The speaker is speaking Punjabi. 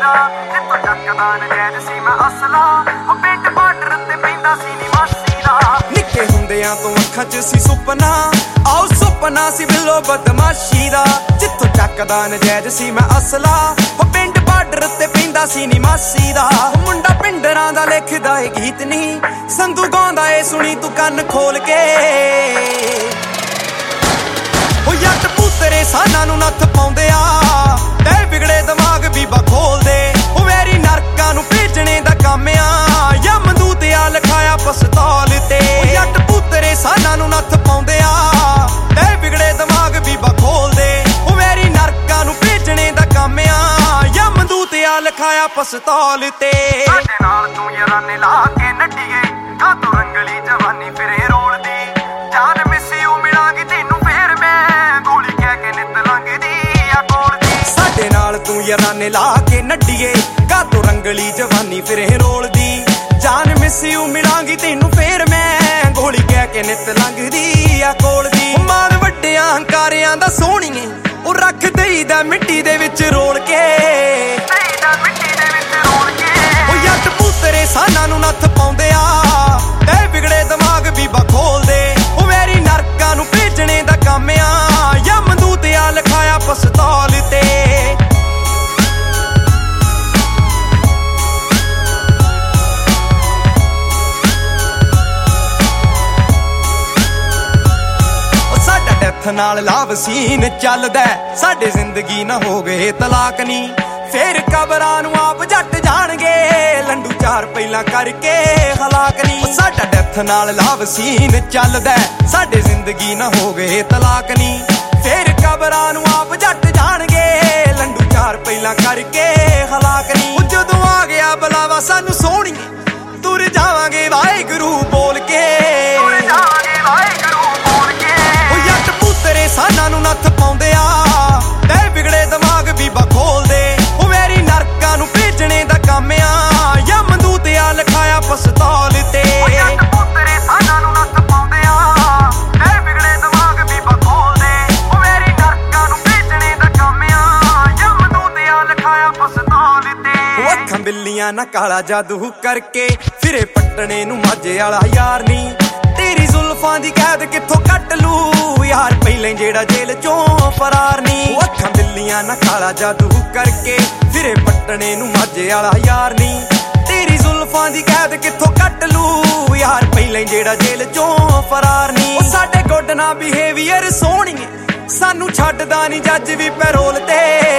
ਦਾ ਕਿੱਥੋਂ ਚੱਕਦਾ ਨਜਾਇਜ਼ ਸੀ ਮੈਂ ਅਸਲਾ ਉਹ ਪਿੰਡ ਬਾਰਡਰ ਤੇ ਪੈਂਦਾ ਸੀ ਨਿਵਾਸੀ ਦਾ ਨਿੱਕੇ ਹੁੰਦਿਆਂ ਤੋਂ ਅੱਖਾਂ 'ਚ ਸੀ ਸੁਪਨਾ ਆਓ ਸੁਪਨਾ ਸੀ ਬਿੱਲੋ ਬਦਮਾਸ਼ੀ ਦਾ ਜਿੱਥੋਂ ਚੱਕਦਾ ਨਜਾਇਜ਼ ਸੀ ਮੈਂ ਅਸਲਾ ਉਹ ਪਿੰਡ ਬਾਰਡਰ ਤੇ ਪੈਂਦਾ ਸੀ ਨਿਵਾਸੀ ਦਾ ਮੁੰਡਾ ਪਿੰਡਰਾਂ ਦਾ ਲਿਖਦਾ ਏ ਗੀਤ ਨਹੀਂ ਸੰਧੂ ਗਾਉਂਦਾ ਏ ਸੁਣੀ ਤੂੰ ਕੰਨ ਖੋਲ ਕੇ ਉਹ ਜੱਟ ਪੁੱਤਰੇ ਸਾਨਾਂ ਨੂੰ ਨੱਥ ਪਾਉਂਦੇ ਆ ਤੇ ਵਿਗੜੇ ਦਿਮਾਗ ਬੀਬਾ ਖੋਲਦੇ ਉਹ ਵੈਰੀ ਨਰਕਾਂ ਨੂੰ ਭੇਜਣੇ ਦਾ ਕੰਮ ਆ ਯਮਦੂਤ ਆ ਲਿਖਾਇਆ ਪਸਤੌਲ ਤੇ ਉਹ ਜੱਟ ਪੁੱਤਰੇ ਸਾਨਾਂ ਨੂੰ ਨੱਥ ਪਾਉਂਦੇ ਆ ਤੇ ਵਿਗੜੇ ਦਿਮਾਗ ਬੀਬਾ ਖੋਲਦੇ ਉਹ ਵੈਰੀ ਨਰਕਾਂ ਨੂੰ ਭੇਜਣੇ ਦਾ ਕੰਮ ਆ ਯਮਦੂਤ ਆ ਲਿਖਾਇਆ ਪਸਤੌਲ ਤੇ ਸਾਡੇ ਨਾਲ ਤੂੰ ਯਾਰਾਨੇ ਲਾ ਕੇ ਨੱਡੀਏ ਕਾ ਤੂੰ ਰੰਗਲੀ ਜਵਾਨੀ ਫਿਰੇ ਰੋਲਦੀ ਜਾਨ ਮਿਸਿਓ ਮਿਲਾਂਗੀ ਤੈਨੂੰ ਫੇਰ ਮੈਂ ਗੋਲੀ ਕਹਿ ਕੇ ਨਿੱਤ ਲੰਘਦੀ ਆ ਕੋਲ ਦੀ ਸਾਡੇ ਨਾਲ ਤੂੰ ਯਾਰਾਨੇ ਲਾ ਕੇ ਨੱਡੀਏ ਕਾ ਤੂੰ ਰੰਗਲੀ ਜਵਾਨੀ ਫਿਰੇ ਰੋਲਦੀ ਜਾਨ ਮਿਸਿਓ ਮਿਲਾਂਗੀ ਤੈਨੂੰ ਫੇਰ ਮੈਂ ਗੋਲੀ ਕਹਿ ਕੇ ਨਿੱਤ ਲੰਘਦੀ ਆ ਕੋਲ ਦੀ ਮਾਣ ਵੱਡਿਆਂ ਹੰਕਾਰਿਆਂ ਦਾ ਸੋਹਣੀਏ ਉਹ ਰੱਖ ਦੇਈਦਾ ਮਿੱਟੀ ਦੇ ਵਿੱਚ ਰੋਲ ਕੇ ਉਹ ਜੱਟ ਪੁੱਤਰੇ ਸਾਨਾਂ ਨੂੰ ਨੱਥ ਪਾਉਂਦੇ ਆ ਤੇ ਵਿਗੜੇ ਦਿਮਾਗ ਬੀਬਾ ਖੋਲਦੇ ਉਹ ਵੈਰੀ ਨਰਕਾਂ ਨੂੰ ਭੇਜਣੇ ਦਾ ਕੰਮ ਆ ਯਮਦੂਤ ਆ ਲਿਖਾਇਆ ਪਸਤੌਲ ਤੇ ਸਾਡਾ ਡੈਥ ਨਾਲ ਲਾਭ ਸੀਨ ਚੱਲਦਾ ਸਾਡੇ ਜ਼ਿੰਦਗੀ ਨਾ ਹੋ ਗਏ ਤਲਾਕ ਨੀ ਫੇਰ ਕਬਰਾਂ ਨੂੰ ਆਪ ਜੱਟ ਜਾਣਗੇ ਲੰਡੂ ਚਾਰ ਪਹਿਲਾਂ ਕਰਕੇ ਹਲਾਕ ਨੀ ਸਾਡਾ ਡੈਥ ਨਾਲ ਲਾਭ ਸੀਨ ਚੱਲਦਾ ਸਾਡੇ ਜ਼ਿੰਦਗੀ ਨਾ ਹੋ ਗਏ ਤਲਾਕ ਨੀ ਫੇਰ ਕਬਰਾਂ ਨੂੰ ਆਪ ਜੱਟ ਜਾਣਗੇ ਲੰਡੂ ਚਾਰ ਪਹਿਲਾਂ ਕਰਕੇ ਹਲਾਕ ਨੀ ਜਦੋਂ ਆ ਗਿਆ ਬੁਲਾਵਾ ਸਾਨੂੰ ਸੋਹਣੀਏ ਤੁਰ ਜਾਵਾਂਗੇ ਵਾਹਿਗੁਰੂ ਬੋਲ ਕੇ ਉਹ ਜੱਟ ਪੁੱਤਰੇ ਸਾਨਾਂ ਨੂੰ ਨੱਥ ਪਾਉਂਦੇ ਆ ਤੇ ਵਿਗੜੇ ਦਿਮਾਗ ਬੀਬਾ ਖੋਲਦੇ ਉਹ ਵੈਰੀ ਨਰਕਾਂ ਨੂੰ ਭੇਜਣੇ ਦਾ ਕੰਮ ਆ ਯਮਦੂਤ ਆ ਲਿਖਾਇਆ ਪਸਤੌਲ ਤੇ ਉਹ ਜੱਟ ਪੁੱਤਰੇ ਸਾਨਾਂ ਨੂੰ ਨੱਥ ਪਾਉਂਦੇ ਆ ਤੇ ਵਿਗੜੇ ਦਿਮਾਗ ਬੀਬਾ ਖੋਲਦੇ ਉਹ ਵੈਰੀ ਨਰਕਾਂ ਨੂੰ ਭੇਜਣੇ ਦਾ ਕੰਮ ਆ ਯਮਦੂਤ ਆ ਲਿਖਾਇਆ ਪਸਤੌਲ ਤੇ ਉਹ ਅੱਖਾਂ ਬਿੱਲੀਆਂ ਨਾ ਕਾਲਾ ਜਾਦੂ ਕਰਕੇ ਫਿਰੇ ਪੱਟਣੇ ਨੂੰ ਮਾਝੇ ਵਾਲਾ ਯਾਰ ਨੀ ਤੇਰੀ ਜ਼ੁਲਫਾਂ ਦੀ ਕੈਦ ਕਿੱਥੋਂ ਕੱਟ ਲੂ ਯਾਰ ਪਹਿਲਾਂ ਜਿਹੜਾ ਜੇਲ੍ਹ ਚੋਂ ਫਰਾਰ ਨੀ ਉਹ ਅੱਖਾਂ ਬਿੱਲੀਆਂ ਨਾ ਕਾਲਾ ਜਾਦੂ ਕਰਕੇ ਫਿਰੇ ਪੱਟਣੇ ਨੂੰ ਮਾਝੇ ਵਾਲਾ ਯਾਰ ਨੀ ਤੇਰੀ ਜ਼ੁਲਫਾਂ ਦੀ ਕੈਦ ਕਿੱਥੋਂ ਕੱਟ ਲੂ ਯਾਰ ਪਹਿਲਾਂ ਜਿਹੜਾ ਜੇਲ੍ਹ ਚੋਂ ਫਰਾਰ ਨੀ ਉਹ ਸਾਡੇ ਗੁੱਡ ਨਾ ਬਿਹੇਵੀਅਰ ਸੋਹਣੀਏ ਸਾਨੂੰ ਛੱਡਦਾ ਨੀ ਜੱਜ ਵੀ ਪੈਰੋਲ ਤੇ